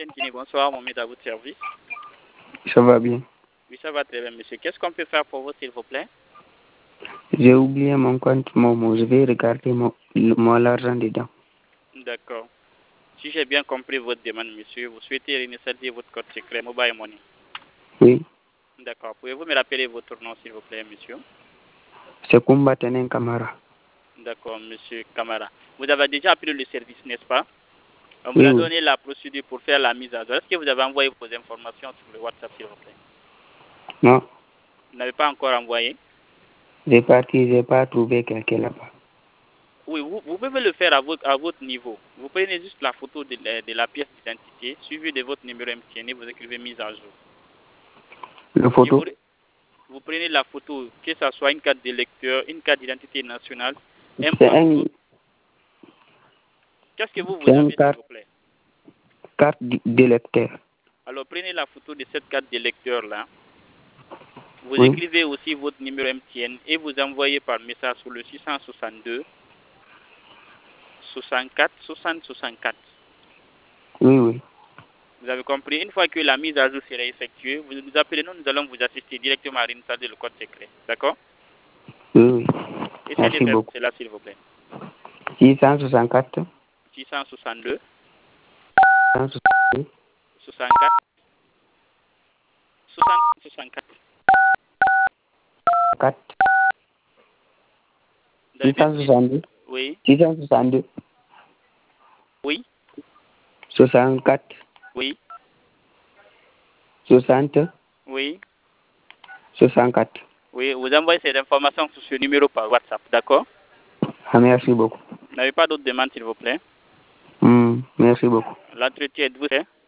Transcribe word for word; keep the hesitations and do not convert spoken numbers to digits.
Kini, bonsoir, mon maître à votre service. Ça va bien. Oui, ça va très bien, monsieur. Qu'est-ce qu'on peut faire pour vous, s'il vous plaît? J'ai oublié mon compte Momo. Je vais regarder mon, moi l'argent dedans. D'accord. Si j'ai bien compris votre demande, monsieur, vous souhaitez réinitialiser votre code secret Mobile Money. Oui. D'accord. Pouvez-vous me rappeler votre nom, s'il vous plaît, monsieur? C'est Kumba Tenen Kamara. D'accord, monsieur Kamara. Vous avez déjà appelé le service, n'est-ce pas? On vous Oui, a oui. donné la procédure pour faire la mise à jour. Est-ce que vous avez envoyé vos informations sur le WhatsApp, s'il vous plaît? Non. Vous n'avez pas encore envoyé? J'ai parti, j'ai pas trouvé quelqu'un là-bas. Oui, vous, vous pouvez le faire à votre, à votre niveau. Vous prenez juste la photo de la, de la pièce d'identité, suivi de votre numéro M T N et vous écrivez mise à jour. Le Et photo? vous, vous prenez la photo, que ce soit une carte d'électeur, une carte d'identité nationale, un C'est un, passeport. Qu'est-ce que vous, vous c'est avez, une s'il carte, vous plaît? carte d- d'électeur. Alors prenez la photo de cette carte d'électeur-là. Vous Oui. écrivez aussi votre numéro M T N et vous envoyez par message sur le six cent soixante-deux, soixante-quatre, soixante, soixante-quatre. Oui, oui. Vous avez compris? Une fois que la mise à jour sera effectuée, vous nous appelez, nous, nous allons vous assister directement à réinstaller le code secret. D'accord? Oui, oui. Essayez de Merci faire beaucoup. cela, s'il vous plaît. six cent soixante-quatre. six cent soixante-deux, six cent soixante-deux. soixante-quatre, soixante, soixante-quatre. quatre. Vous avez six cent bien dit? soixante-deux. Oui, six cent soixante-deux. oui, soixante-quatre. oui, soixante. oui, soixante-quatre. oui. Vous envoyez ces informations sur ce numéro par WhatsApp. D'accord? Ah, merci beaucoup. Vous n'avez pas d'autres demandes, s'il vous plaît? Hmm, merci beaucoup. L'entretien est de vous, hein?